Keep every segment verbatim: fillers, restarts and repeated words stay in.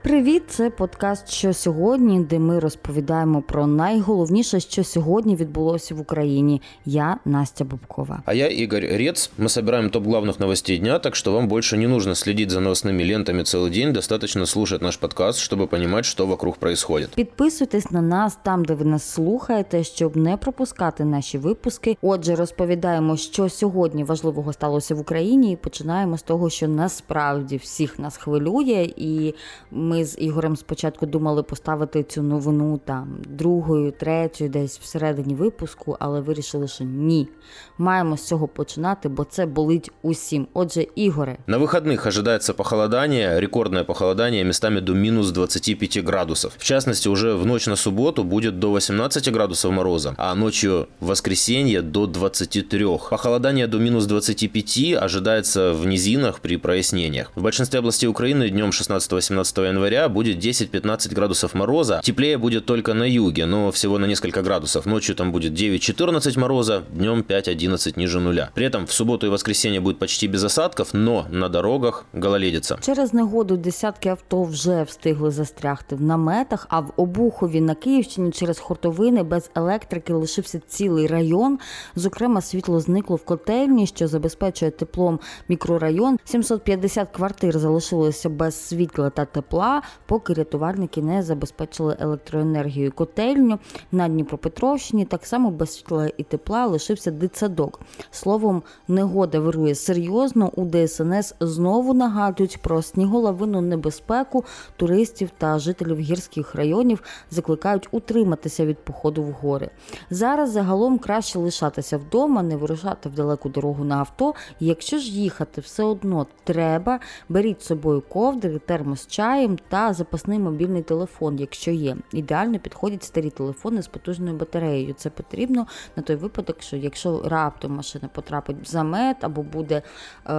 Привіт, це подкаст «Що сьогодні?», де ми розповідаємо про найголовніше, що сьогодні відбулося в Україні. Я Настя Бубкова. А я Игорь Рец. Мы собираем топ главных новостей дня, так что вам больше не нужно следить за новостными лентами целый день, достаточно слушать наш подкаст, чтобы понимать, что вокруг происходит. Підписуйтесь на нас там, де ви нас слухаєте, щоб не пропускати наші випуски. Отже, розповідаємо, що сьогодні важливого сталося в Україні, і починаємо з того, що насправді всіх нас хвилює, і ми з Ігорем спочатку думали поставити цю новину там другою, третьою, десь всередині випуску, але вирішили, що ні. Маємо з цього починати, бо це болить усім. Отже, Ігоре. На выходных ожидается похолодание, рекордное похолодание, местами до минус двадцати пяти градусов. В частности, уже в ночь на субботу будет до восемнадцати градусов мороза, а ночью в воскресенье до двадцати трёх. Похолодание до минус двадцати пяти ожидается в низинах при прояснениях. В большинстве областей Украины днем шестнадцатого-семнадцатого января будет десять-пятнадцать градусов мороза. Теплее будет только на юге, но всего на несколько градусов. Ночью там будет девять-четырнадцать мороза, днем пять-одиннадцать ниже нуля. При этом в субботу и воскресенье будет почти без осадков, но на дорогах гололедица. Через негоду десятки авто вже встигли застрягти в наметах, а в Обухові на Київщині через хуртовини без електрики лишився цілий район. Зокрема, світло зникло в котельні, що забезпечує теплом мікрорайон. сімсот п'ятдесят квартир залишилося без світла та тепла, поки рятувальники не забезпечили електроенергією котельню. На Дніпропетровщині так само без світла і тепла лишився дитсадок. Словом, негода вирує серйозно. У Де Ес Ен Ес знову нагадують про сніголовинну небезпеку. Туристів та жителів гірських районів закликають утриматися від походу в гори. Зараз загалом краще лишатися вдома, не вирушати в далеку дорогу на авто. І якщо ж їхати все одно треба, беріть з собою ковдри, термос з чаєм та запасний мобільний телефон, якщо є. Ідеально підходять старі телефони з потужною батареєю. Це потрібно на той випадок, що якщо раптом машина потрапить в замет або буде, е,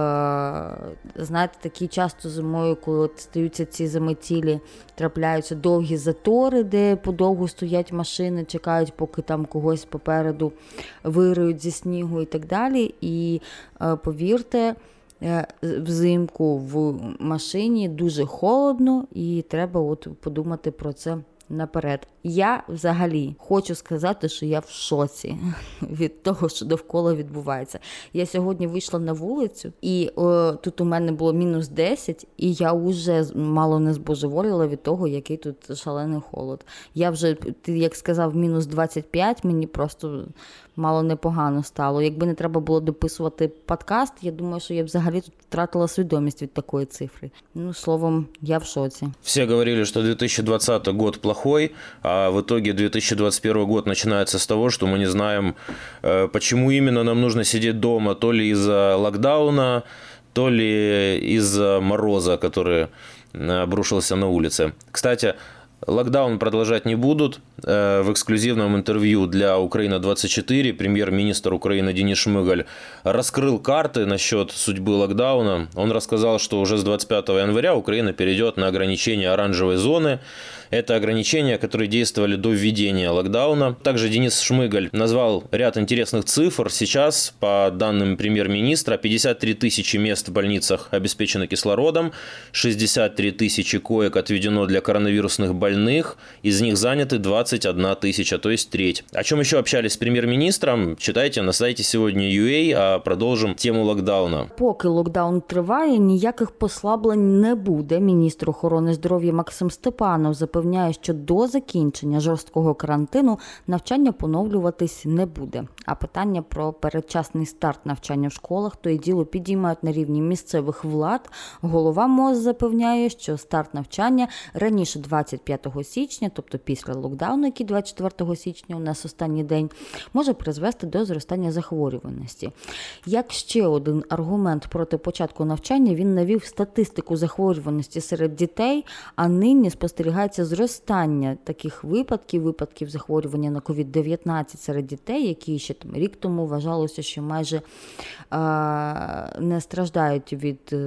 знаєте, такі часто зимою, коли от стаються ці заметілі, трапляються довгі затори, де подовго стоять машини, чекають, поки там когось попереду вириють зі снігу і так далі. І е, повірте, взимку в машині дуже холодно, і треба от подумати про це наперед. Я взагалі хочу сказати, що я в шоці від того, що довкола відбувається. Я сьогодні вийшла на вулицю, і о, тут у мене було мінус десять, і я вже мало не збожеволіла від того, який тут шалений холод. Я вже, ти як сказав, мінус двадцять п'ять, мені просто мало непогано стало. Якби не треба було дописувати подкаст, я думаю, що я взагалі тут втратила свідомість від такої цифри. Ну, словом, я в шоці. Все говорили, что две тысячи двадцатый год плохой, а в итоге две тысячи двадцать первый год начинается с того, что мы не знаем, почему именно нам нужно сидеть дома, то ли из-за локдауна, то ли из-за мороза, который обрушился на улице. Кстати, локдаун продолжать не будут. В эксклюзивном интервью для Украина двадцать четыре премьер-министр Украины Денис Шмыгаль раскрыл карты насчет судьбы локдауна. Он рассказал, что уже с двадцать пятого января Украина перейдет на ограничения оранжевой зоны. Это ограничения, которые действовали до введения локдауна. Также Денис Шмыгаль назвал ряд интересных цифр. Сейчас, по данным премьер-министра, пятьдесят три тысячи мест в больницах обеспечено кислородом, шестьдесят три тысячи коек отведено для коронавирусных больных, из них заняты двадцать одна тысяча, то есть треть. О чем еще общались с премьер-министром, читайте на сайте сегодня точка ю а, а продовжим тему локдауна. Поки локдаун триває, ніяких послаблень не буде. Міністр охорони здоров'я Максим Степанов запевняє, що до закінчення жорсткого карантину навчання поновлюватись не буде. А питання про передчасний старт навчання в школах то й діло підіймають на рівні місцевих влад. Голова МОЗ запевняє, що старт навчання раніше двадцять п'ятого січня, тобто після локдауну, який двадцять четвертого січня у нас останній день, може призвести до зростання захворюваності. Як ще один аргумент проти початку навчання, він навів статистику захворюваності серед дітей, а нині спостерігається зростання таких випадків, випадків захворювання на ковід дев'ятнадцять серед дітей, які ще там рік тому вважалося, що майже а, не страждають від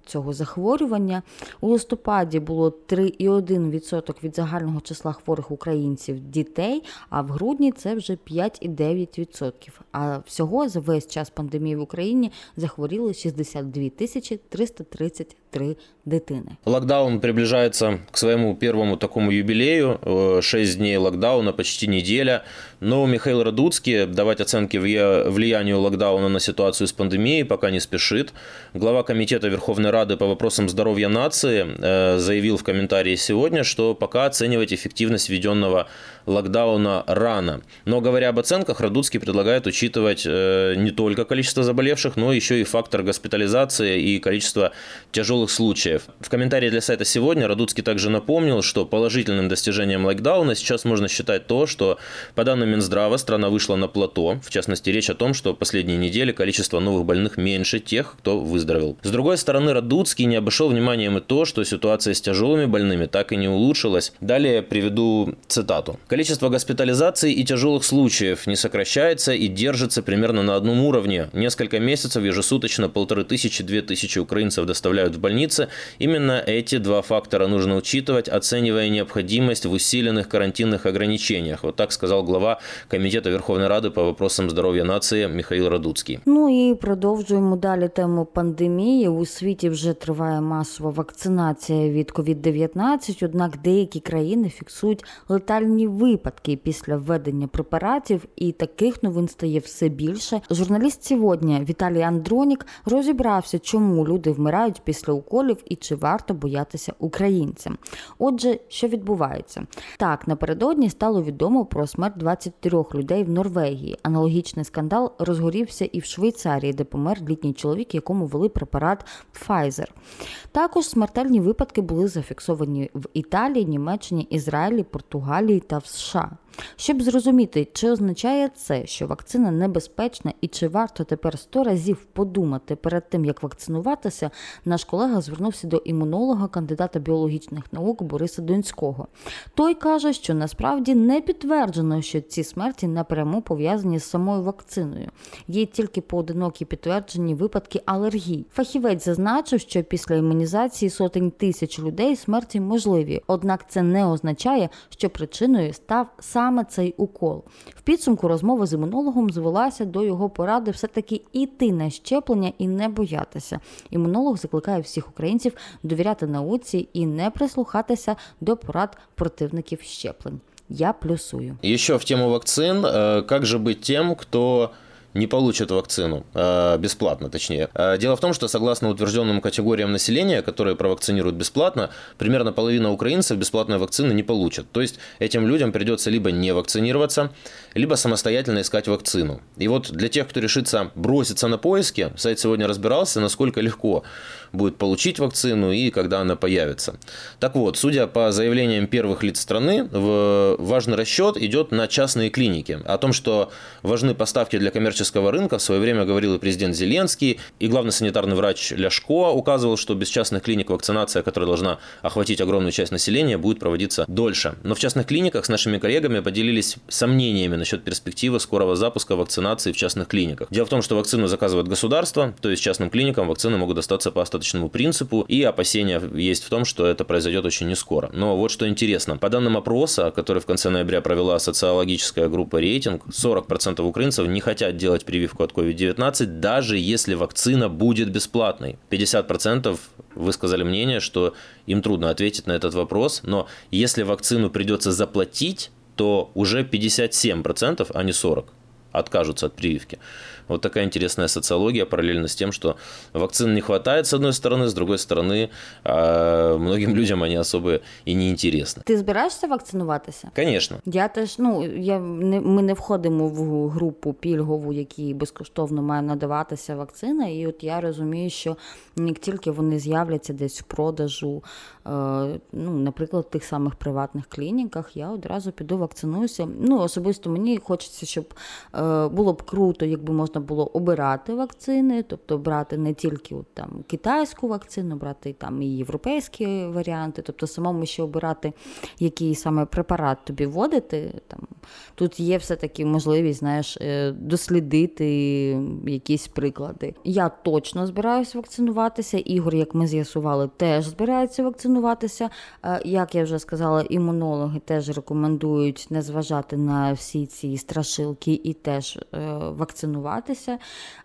цього захворювання. У листопаді було три цілих одна десята відсотка від загального числа хворих українців дітей, а в грудні це вже п'ять цілих дев'ять десятих відсотка. А всього за весь час пандемії в Україні захворіли шістдесят дві тисячі триста тридцять три дитини. Локдаун приближается к своему первому такому юбилею. Шесть дней локдауна, почти неделя. Но Михаил Радуцкий давать оценки влиянию локдауна на ситуацию с пандемией пока не спешит. Глава Комитета Верховной Рады по вопросам здоровья нации заявил в комментарии сегодня, что пока оценивать эффективность введенного локдауна рано. Но говоря об оценках, Радуцкий предлагает учитывать не только количество заболевших, но еще и фактор госпитализации и количество тяжелых случаев. В комментарии для сайта «Сегодня» Радуцкий также напомнил, что положительным достижением локдауна сейчас можно считать то, что, по данным Минздрава, страна вышла на плато. В частности, речь о том, что в последние недели количество новых больных меньше тех, кто выздоровел. С другой стороны, Радуцкий не обошел вниманием и то, что ситуация с тяжелыми больными так и не улучшилась. Далее приведу цитату. Количество госпитализаций и тяжелых случаев не сокращается и держится примерно на одном уровне. Несколько месяцев ежесуточно полторы тысячи, две тысячи украинцев доставляют в больницы. Именно эти два фактора нужно учитывать, оценивая необходимость в усиленных карантинных ограничениях. Вот так сказал глава Комитета Верховной Рады по вопросам здоров'я нації Михаил Радуцький. Ну і продовжуємо далі тему пандемії. У світі вже триває масова вакцинація від ковід дев'ятнадцять, однак деякі країни фіксують летальні випадки після введення препаратів, і таких новин стає все більше. Журналіст «Сьогодні» Віталій Андронік розібрався, чому люди вмирають після уколів і чи варто боятися українцям. Отже, що відбувається? Так, напередодні стало відомо про смерть двадцяти трьох людей в Норвегії. Аналогічний скандал розгорівся і в Швейцарії, де помер літній чоловік, якому ввели препарат Pfizer. Також смертельні випадки були зафіксовані в Італії, Німеччині, Ізраїлі, Португалії та в США. Щоб зрозуміти, чи означає це, що вакцина небезпечна і чи варто тепер сто разів подумати перед тим, як вакцинуватися, наш колега звернувся до імунолога, кандидата біологічних наук Бориса Донського. Той каже, що насправді не підтверджено, що ці смерті напряму пов'язані з самою вакциною. Є тільки поодинокі підтверджені випадки алергій. Фахівець зазначив, що після імунізації сотень тисяч людей смерті можливі, однак це не означає, що причиною став сам саме цей укол. В підсумку розмова з імунологом звелася до його поради все-таки йти на щеплення і не боятися. Імунолог закликає всіх українців довіряти науці і не прислухатися до порад противників щеплень. Я плюсую. Еще в тему вакцин. Как же быть тем, кто не получат вакцину, бесплатно точнее. Дело в том, что согласно утвержденным категориям населения, которые провакцинируют бесплатно, примерно половина украинцев бесплатной вакцины не получат. То есть этим людям придется либо не вакцинироваться, либо самостоятельно искать вакцину. И вот для тех, кто решится броситься на поиски, сайт сегодня разбирался, насколько легко будет получить вакцину и когда она появится. Так вот, судя по заявлениям первых лиц страны, важный расчет идет на частные клиники. О том, что важны поставки для коммерческого рынка, в свое время говорил и президент Зеленский, и главный санитарный врач Ляшко указывал, что без частных клиник вакцинация, которая должна охватить огромную часть населения, будет проводиться дольше. Но в частных клиниках с нашими коллегами поделились сомнениями насчет перспективы скорого запуска вакцинации в частных клиниках. Дело в том, что вакцину заказывает государство, то есть частным клиникам вакцины могут достаться по остаточному принципу, и опасения есть в том, что это произойдет очень нескоро. Но вот что интересно. По данным опроса, который в конце ноября провела социологическая группа «Рейтинг», сорок процентов украинцев не хотят делать прививку от ковид девятнадцать, даже если вакцина будет бесплатной. пятьдесят процентов высказали мнение, что им трудно ответить на этот вопрос, но если вакцину придется заплатить, то уже пятьдесят семь процентов, а не сорок процентов, откажутся от прививки. Вот такая интересная социология, параллельно с тем, что вакцин не хватает, с одной стороны, с другой стороны, многим людям они особо и не интересны. Ти збираєшся вакцинуватися? Конечно. Я теж, ну, я, не, ми не входимо в групу пільгову, якій безкоштовно має надаватися вакцина, і от я розумію, що як тільки вони з'являться десь в продажу, е, ну, наприклад, в тих самих приватних клініках, я одразу піду вакцинуюся. Ну, особисто мені хочеться, щоб е, було б круто, якби можна можна було обирати вакцини, тобто брати не тільки от, там, китайську вакцину, брати там і європейські варіанти, тобто самому ще обирати, який саме препарат тобі вводити. Там, тут є все-таки можливість, знаєш, дослідити якісь приклади. Я точно збираюсь вакцинуватися, Ігор, як ми з'ясували, теж збирається вакцинуватися. Як я вже сказала, імунологи теж рекомендують не зважати на всі ці страшилки і теж вакцинуватися,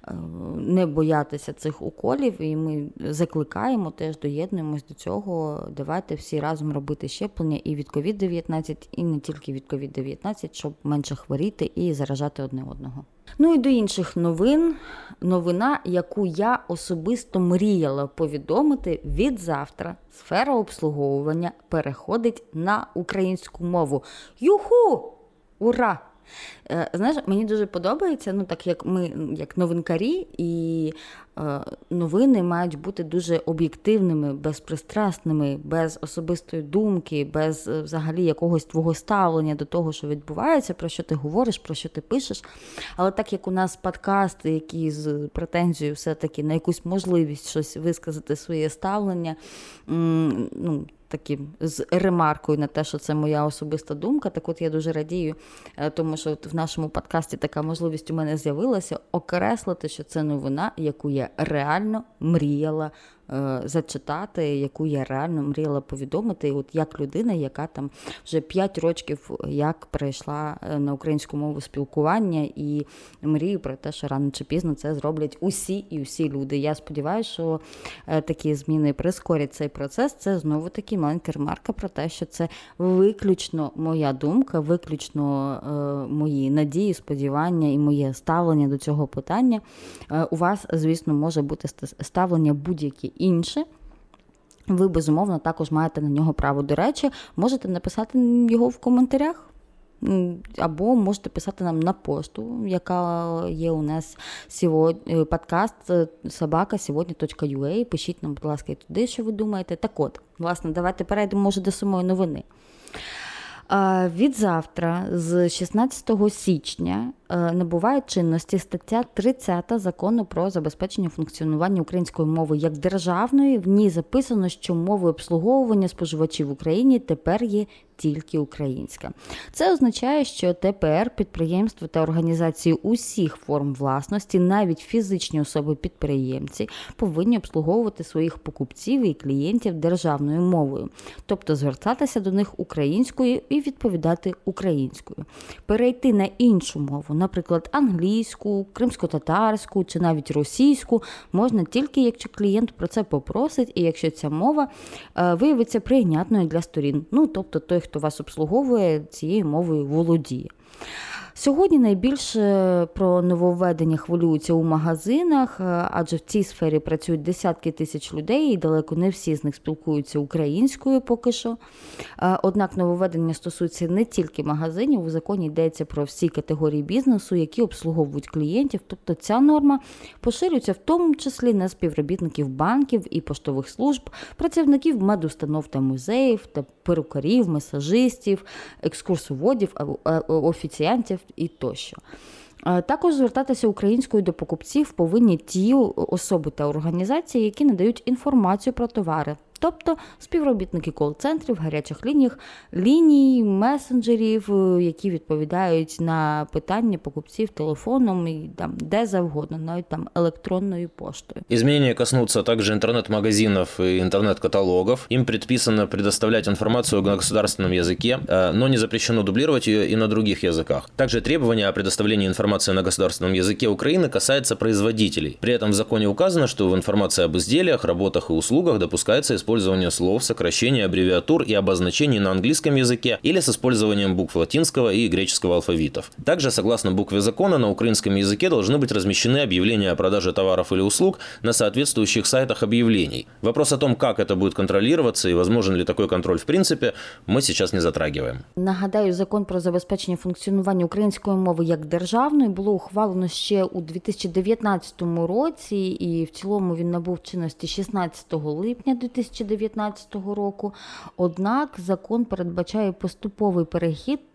не боятися цих уколів, і ми закликаємо, теж доєднуємось до цього. Давайте всі разом робити щеплення і від ковід дев'ятнадцять, і не тільки від ковід дев'ятнадцять, щоб менше хворіти і заражати одне одного. Ну і до інших новин. Новина, яку я особисто мріяла повідомити: від завтра сфера обслуговування переходить на українську мову. Юху! Ура! Знаєш, мені дуже подобається, ну так як ми, як новинкарі, і е, новини мають бути дуже об'єктивними, безпристрасними, без особистої думки, без взагалі якогось твого ставлення до того, що відбувається, про що ти говориш, про що ти пишеш. Але так як у нас подкасти, які з претензією все-таки на якусь можливість щось висказати своє ставлення, м, ну, таким з ремаркою на те, що це моя особиста думка. Так от я дуже радію, тому що в нашому подкасті така можливість у мене з'явилася окреслити, що це новина, яку я реально мріяла зачитати, яку я реально мріяла повідомити. І от як людина, яка там вже п'ять років як перейшла на українську мову спілкування, і мрію про те, що рано чи пізно це зроблять усі і усі люди. Я сподіваюся, що такі зміни прискорять цей процес. Це знову-таки маленька ремарка про те, що це виключно моя думка, виключно е, мої надії, сподівання і моє ставлення до цього питання. Е, у вас, звісно, може бути ставлення будь-яке інше. Ви, безумовно, також маєте на нього право. До речі, можете написати його в коментарях, або можете писати нам на пошту, яка є у нас сьогодні, подкаст собака сьогодні точка ю а. Пишіть нам, будь ласка, і туди, що ви думаєте. Так от, власне, давайте перейдемо, може, до самої новини. Від завтра, з шістнадцятого січня, набуває чинності стаття тридцята Закону про забезпечення функціонування української мови як державної. В ній записано, що мовою обслуговування споживачів в Україні тепер є тільки українська. Це означає, що тепер підприємства та організації усіх форм власності, навіть фізичні особи-підприємці, повинні обслуговувати своїх покупців і клієнтів державною мовою, тобто звертатися до них українською і відповідати українською. Перейти на іншу мову, наприклад, англійську, кримсько-татарську чи навіть російську, можна тільки, якщо клієнт про це попросить і якщо ця мова е, виявиться прийнятною для сторін. Ну, тобто той, хто вас обслуговує, цією мовою володіє. Сьогодні найбільше про нововведення хвилюються у магазинах, адже в цій сфері працюють десятки тисяч людей, і далеко не всі з них спілкуються українською поки що. Однак нововведення стосуються не тільки магазинів, у законі йдеться про всі категорії бізнесу, які обслуговують клієнтів, тобто ця норма поширюється в тому числі на співробітників банків і поштових служб, працівників медустанов та музеїв, та перукарів, масажистів, екскурсоводів, офіціантів і тощо. Також звертатися українською до покупців повинні ті особи та організації, які надають інформацію про товари. Тобто співробітники кол-центрів, гарячих ліній, ліній, месенджерів, які відповідають на питання покупців телефоном і там, де завгодно, навіть там електронною поштою. Изменения коснутся также интернет-магазинов и интернет-каталогов. Им предписано предоставлять информацию на государственном языке, но не запрещено дублировать ее и на других языках. Также требования о предоставлении информации на государственном языке Украины касается производителей. При этом в законе указано, что в информации об изделиях, работах и услугах допускается использование использование слов, сокращений, аббревиатур и обозначений на английском языке или с использованием букв латинского и греческого алфавитов. Также, согласно букве закона, на украинском языке должны быть размещены объявления о продаже товаров или услуг на соответствующих сайтах объявлений. Вопрос о том, как это будет контролироваться и возможен ли такой контроль в принципе, мы сейчас не затрагиваем. Нагадаю, закон про забезпечення функціонування української мови як державної було ухвалено ще у дві тисячі дев'ятнадцятому році, і в цілому він набув чинності шістнадцятого липня дві тисячі дев'ятнадцятого року. Однак закон передбачає поступовий перехід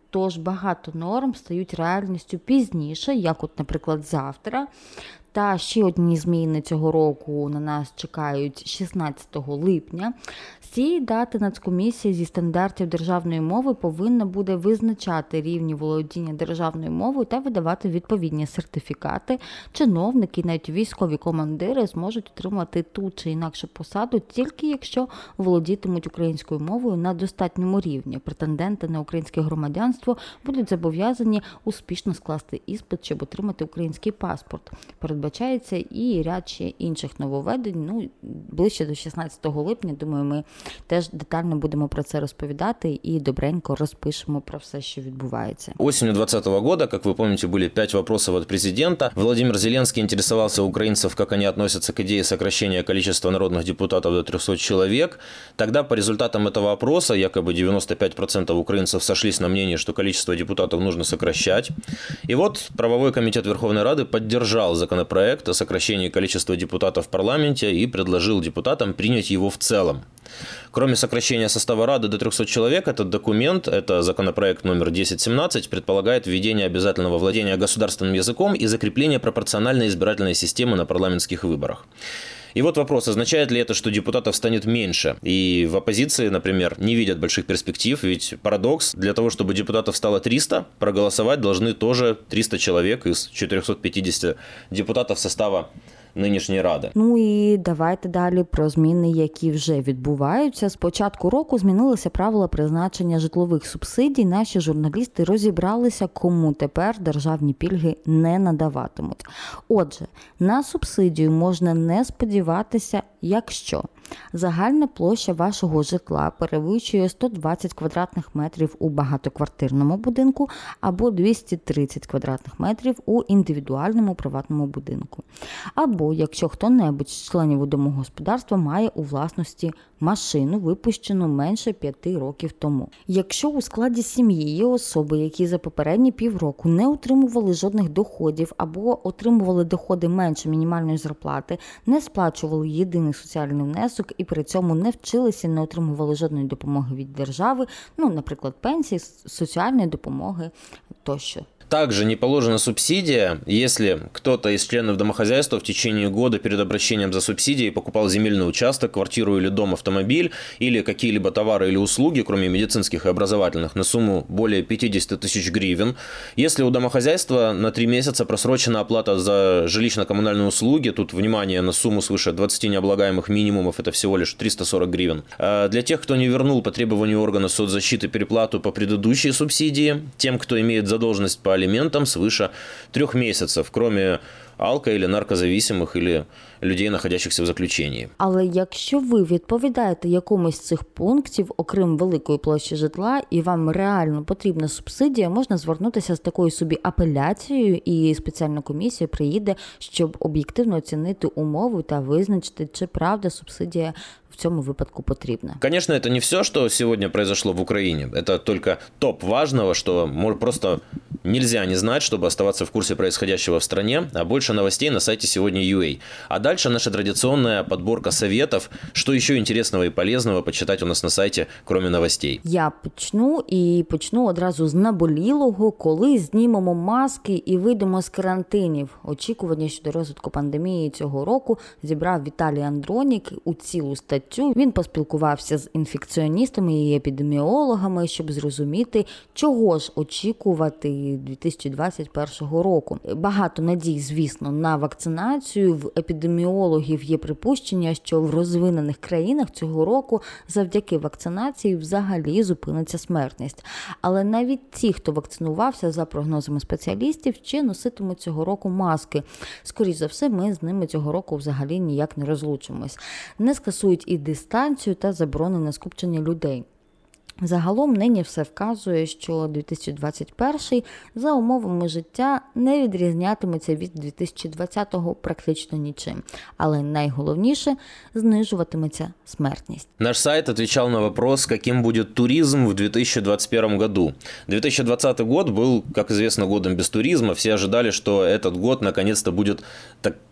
тож багато норм стають реальністю пізніше, як от, наприклад, завтра. Та ще одні зміни цього року на нас чекають шістнадцятого липня. З цієї дати Нацкомісія зі стандартів державної мови повинна буде визначати рівні володіння державною мовою та видавати відповідні сертифікати. Чиновники, навіть військові командири зможуть отримати ту чи інакшу посаду тільки якщо володітимуть українською мовою на достатньому рівні. Претенденти на українське громадянство будуть зобов'язані успішно скласти іспит, щоб отримати український паспорт. Передбачається і ряд ще інших нововведень. Ну, ближче до шістнадцятого липня, думаю, ми теж детально будемо про це розповідати і добренько розпишемо про все, що відбувається. Осенью двадцатого года, как вы помните, были пять вопросов от президента. Владимир Зеленский интересовался украинцев, как они относятся к идее сокращения количества народных депутатов до трехсот человек. Тогда по результатам этого опроса якобы девяносто пять процентов украинцев сошлись на мнении, что количество депутатов нужно сокращать. И вот правовой комитет Верховной Рады поддержал законопроект о сокращении количества депутатов в парламенте и предложил депутатам принять его в целом. Кроме сокращения состава Рады до трехсот человек, этот документ, это законопроект номер десять семнадцать, предполагает введение обязательного владения государственным языком и закрепление пропорциональной избирательной системы на парламентских выборах. И вот вопрос, означает ли это, что депутатов станет меньше? И в оппозиции, например, не видят больших перспектив, ведь парадокс, для того, чтобы депутатов стало триста, проголосовать должны тоже триста человек из четырехсот пятидесяти депутатов состава нинішньої Ради. Ну і давайте далі про зміни, які вже відбуваються. З початку року змінилися правила призначення житлових субсидій. Наші журналісти розібралися, кому тепер державні пільги не надаватимуть. Отже, на субсидію можна не сподіватися, якщо загальна площа вашого житла перевищує сто двадцять квадратних метрів у багатоквартирному будинку або двісті тридцять квадратних метрів у індивідуальному приватному будинку. Або якщо хто-небудь з членів домогосподарства має у власності машину, випущену менше п'яти років тому. Якщо у складі сім'ї є особи, які за попередні півроку не отримували жодних доходів або отримували доходи менше мінімальної зарплати, не сплачували єдиний соціальний внесок і при цьому не вчилися, не отримували жодної допомоги від держави, ну, наприклад, пенсії, соціальної допомоги тощо. Также не положена субсидия, если кто-то из членов домохозяйства в течение года перед обращением за субсидией покупал земельный участок, квартиру или дом, автомобиль или какие-либо товары или услуги, кроме медицинских и образовательных, на сумму более пятьдесят тысяч гривен. Если у домохозяйства на три месяца просрочена оплата за жилищно-коммунальные услуги, тут внимание на сумму свыше двадцати необлагаемых минимумов, это всего лишь триста сорок гривен. Для тех, кто не вернул по требованию органа соцзащиты переплату по предыдущей субсидии, тем, кто имеет задолженность по алиментам свыше трех месяцев, кроме алко- или наркозависимых, или людей, находящихся в заключенні. Але якщо ви відповідаєте якомусь з цих пунктів, окрім великої площі житла, і вам реально потрібна субсидія, можна звернутися з такою собі апеляцією, і спеціальна комісія приїде, щоб об'єктивно оцінити умови та визначити, чи правда субсидія в цьому випадку потрібна. Конечно, это не все, что сегодня произошло в Украине. Это только топ важного, что просто нельзя не знать, чтобы оставаться в курсе происходящего в стране. А больше новостей на сайте сегодня точка ю а. А дальше наша традиционная подборка советов, что еще интересного и полезного почитать у нас на сайте, кроме новостей. Я почну і почну одразу з наболілого, коли знімемо маски і вийдемо з карантинів. Очікування щодо розвитку пандемії цього року зібрав Віталій Андронік у цілу статтю. Він поспілкувався з інфекціоністами і епідеміологами, щоб зрозуміти, чого ж очікувати дві тисячі двадцять першого року. Багато надій, звісно, на вакцинацію. В епідеміологів є припущення, що в розвинених країнах цього року завдяки вакцинації взагалі зупиниться смертність. Але навіть ті, хто вакцинувався, за прогнозами спеціалістів, ще носитимуть цього року маски. Скоріш за все, ми з ними цього року взагалі ніяк не розлучимось. Не скасують і дистанцію та заборони на скупчення людей. Загалом нині все вказує, що дві тисячі двадцять перший за умовами життя не відрізнятиметься від дві тисячі двадцятого практично нічим. Але найголовніше – знижуватиметься смертність. Наш сайт отвечал на вопрос, каким будет туризм в две тысячи двадцать первом году. две тысячи двадцатый год был, как известно, годом без туризма. Все ожидали, что этот год наконец-то будет так,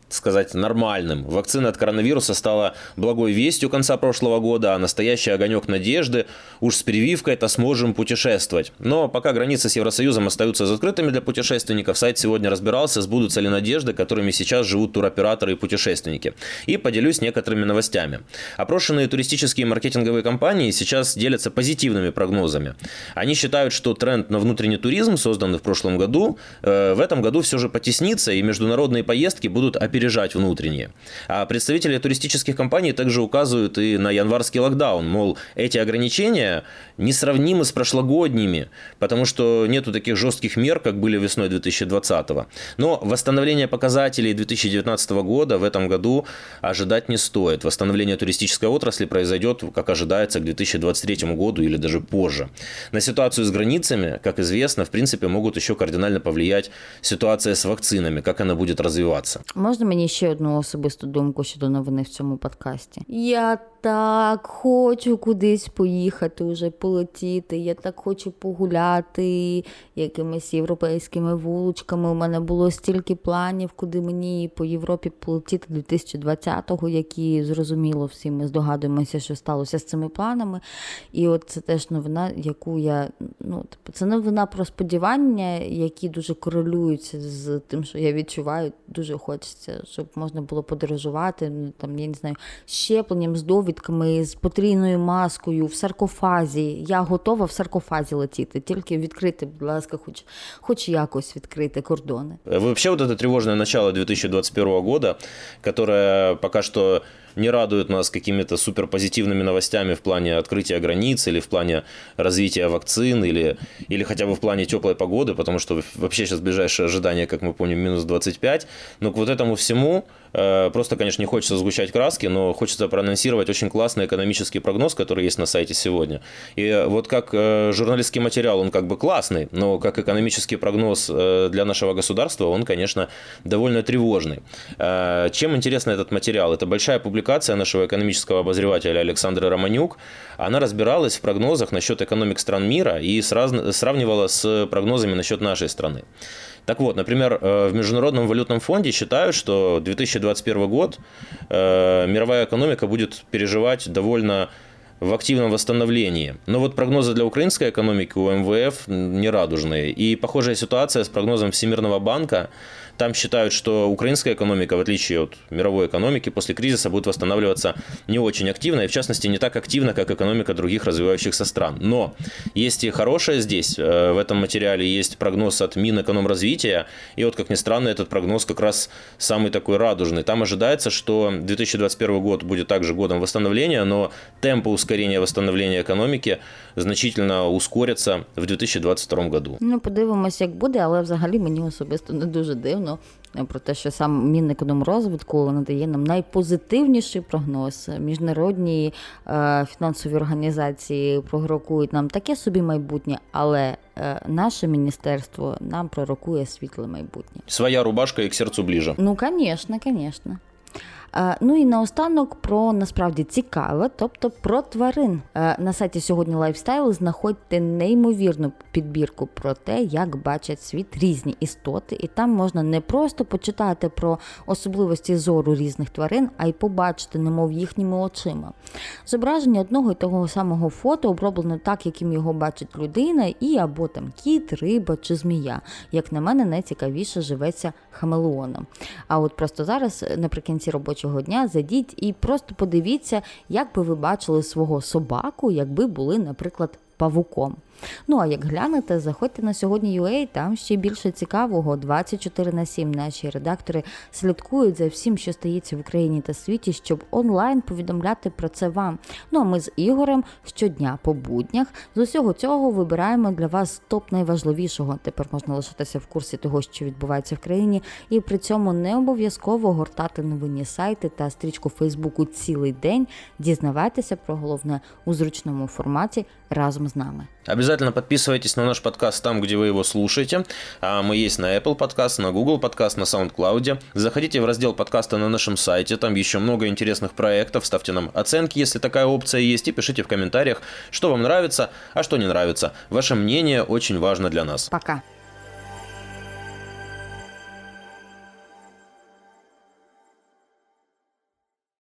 сказать, нормальным. Вакцина от коронавируса стала благой вестью конца прошлого года, а настоящий огонек надежды, уж с прививкой-то сможем путешествовать. Но пока границы с Евросоюзом остаются закрытыми для путешественников, сайт сегодня разбирался, сбудутся ли надежды, которыми сейчас живут туроператоры и путешественники. И поделюсь некоторыми новостями. Опрошенные туристические и маркетинговые компании сейчас делятся позитивными прогнозами. Они считают, что тренд на внутренний туризм, созданный в прошлом году, э, в этом году все же потеснится, и международные поездки будут опережать внутренние. А представители туристических компаний также указывают и на январский локдаун, мол, эти ограничения несравнимы с прошлогодними, потому что нету таких жестких мер, как были весной две тысячи двадцатого. Но восстановление показателей две тысячи девятнадцатого года в этом году ожидать не стоит. Восстановление туристической отрасли произойдет, как ожидается, к две тысячи двадцать третьему году или даже позже. На ситуацию с границами, как известно, в принципе, могут еще кардинально повлиять ситуация с вакцинами, как она будет развиваться. Можна мені ще одну особисту думку щодо новини в цьому подкасті? Я так хочу кудись поїхати, уже полетіти, я так хочу погуляти якимись європейськими вуличками. У мене було стільки планів, куди мені по Європі полетіти дві тисячі двадцятого, які, зрозуміло, всі ми здогадуємося, що сталося з цими планами. І от це теж новина, яку я, ну, це новина про сподівання, які дуже корелюються з тим, що я відчуваю. Дуже хочеться, щоб можна було подорожувати, там, я не знаю, щепленням, з довідками, з потрійною маскою, в саркофазі. Я готова в саркофазі летіти, тільки відкрити, будь ласка, хоч, хоч якось відкрити кордони. Вообще вот это тревожное начало две тысячи двадцать первого года, которое пока что не радует нас какими-то суперпозитивными новостями в плане открытия границ или в плане развития вакцин или, или хотя бы в плане теплой погоды, потому что вообще сейчас ближайшее ожидание, как мы помним, минус двадцать пять. Но к вот этому всему э, просто, конечно, не хочется сгущать краски, но хочется проанонсировать очень классный экономический прогноз, который есть на сайте сегодня. И вот как э, журналистский материал, он как бы классный, но как экономический прогноз э, для нашего государства, он, конечно, довольно тревожный. Э, чем интересен этот материал? Это большая публикация нашего экономического обозревателя Александры Романюк. Она разбиралась в прогнозах насчет экономик стран мира и сравнивала с прогнозами насчет нашей страны. Так вот, например, в Международном валютном фонде считают, что две тысячи двадцать первый год мировая экономика будет переживать довольно в активном восстановлении. Но вот прогнозы для украинской экономики у эм вэ эф нерадужные. И похожая ситуация с прогнозом Всемирного банка. Там считают, что украинская экономика, в отличие от мировой экономики, после кризиса будет восстанавливаться не очень активно, и в частности не так активно, как экономика других развивающихся стран. Но есть и хорошее здесь. В этом материале есть прогноз от Минэкономразвития, и вот, как ни странно, этот прогноз как раз самый такой радужный. Там ожидается, что две тысячи двадцать первый год будет также годом восстановления, но темпы ускорения восстановления экономики значительно ускорятся в две тисячі двадцять другому году. Ну, подивимося, як буде, але взагалі мені особисто не дуже дивно про те, що сам Мінекономрозвитку надає нам найпозитивніший прогноз. Міжнародні е, фінансові організації пророкують нам таке собі майбутнє, але е, наше міністерство нам пророкує світле майбутнє. Своя рубашка і к серцю ближе. Ну, звісно, звісно. Ну і наостанок про, насправді, цікаве, тобто про тварин. На сайті «Сьогодні Лайфстайл» знаходьте неймовірну підбірку про те, як бачать світ різні істоти. І там можна не просто почитати про особливості зору різних тварин, а й побачити, немов їхніми очима. Зображення одного і того самого фото оброблено так, яким його бачить людина, і або там кіт, риба чи змія. Як на мене, найцікавіше живеться хамелеоном. А от просто зараз, наприкінці робочого дня, зайдіть і просто подивіться, як би ви бачили свого собаку, якби були, наприклад, павуком. Ну, а як глянете, заходьте на сьогодні.ua, там ще більше цікавого. двадцять чотири на сім наші редактори слідкують за всім, що стається в Україні та світі, щоб онлайн повідомляти про це вам. Ну, а ми з Ігорем щодня по буднях з усього цього вибираємо для вас топ найважливішого. Тепер можна лишитися в курсі того, що відбувається в країні, і при цьому не обов'язково гортати новинні сайти та стрічку Фейсбуку цілий день. Дізнавайтеся про головне у зручному форматі разом з нами. Обязательно подписывайтесь на наш подкаст там, где вы его слушаете. Мы есть на Apple Podcast, на Google Podcast, на SoundCloud. Заходите в раздел подкаста на нашем сайте, там еще много интересных проектов. Ставьте нам оценки, если такая опция есть, и пишите в комментариях, что вам нравится, а что не нравится. Ваше мнение очень важно для нас. Пока.